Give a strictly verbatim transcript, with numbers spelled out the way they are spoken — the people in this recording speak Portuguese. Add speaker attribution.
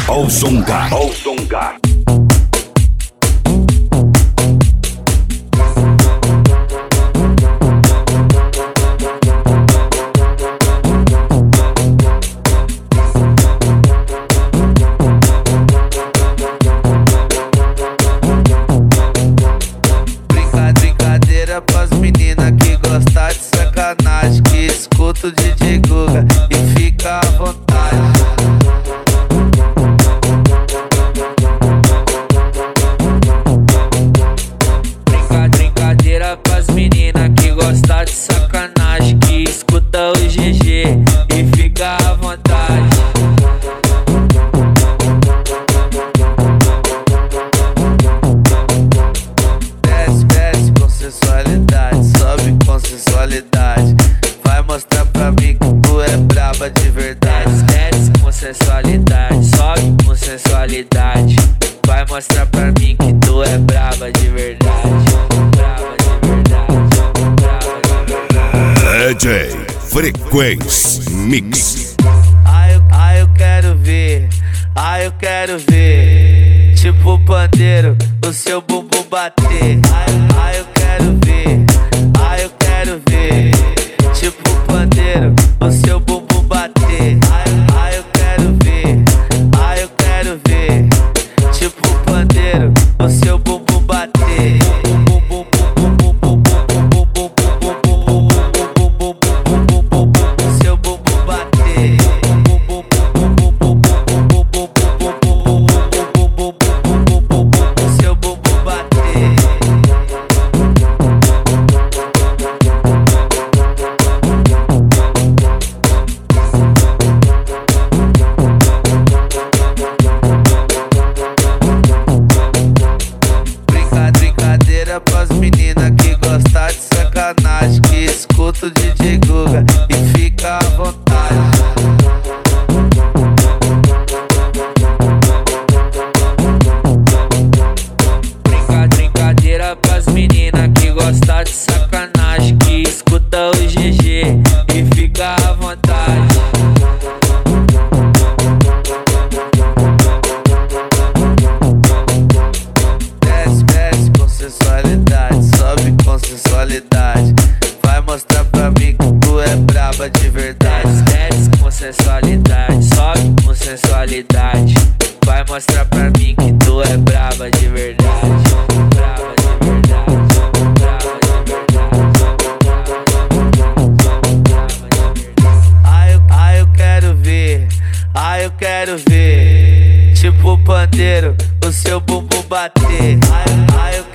Speaker 1: Olsongar, Olsongar.
Speaker 2: Brincadeira pras meninas que gostam de sacanagem, que escuta o D J Guga e fica à vontade. Brincadeira pras meninas que gostam de sacanagem, que escuta o G G e fica à vontade. Desce, desce com sensualidade, sobe com sensualidade. Vai mostrar pra mim que tu é braba de verdade. Desce com sensualidade, sobe com sensualidade. Vai mostrar pra mim que tu é braba de verdade. Braba de verdade, braba de verdade.
Speaker 1: D J Frequência Mix.
Speaker 2: Ai, eu, ai, eu quero ver, ai, eu quero ver. Tipo pandeiro, o seu bumbum bater. Ai, ai, eu quero ver, ai, eu quero ver. Tipo pandeiro, o seu bumbum bater. Ai, ai, eu quero ver, ai, eu quero ver. Tipo pandeiro, o seu bumbum bater. O seu bumbum bater. O seu bumbum bater. Brincadeira pras meninas que gostam de sacanagem, que escuta o D J Guga e fica à vontade. Brincadeira pras meninas que gostam de sacanagem, que escuta o G G e fica à vontade. Desce, desce com sensualidade, sobe com sensualidade. Vai mostrar pra mim que tu é braba de verdade. Desce com sensualidade, sobe com sensualidade. Vai mostrar pra mim que tu é braba de verdade. Braba de verdade, braba de verdade. Ai, eu, ai, eu quero ver, ai, eu quero ver. Tipo pandeiro, o seu bumbum bater. Ai, ai, eu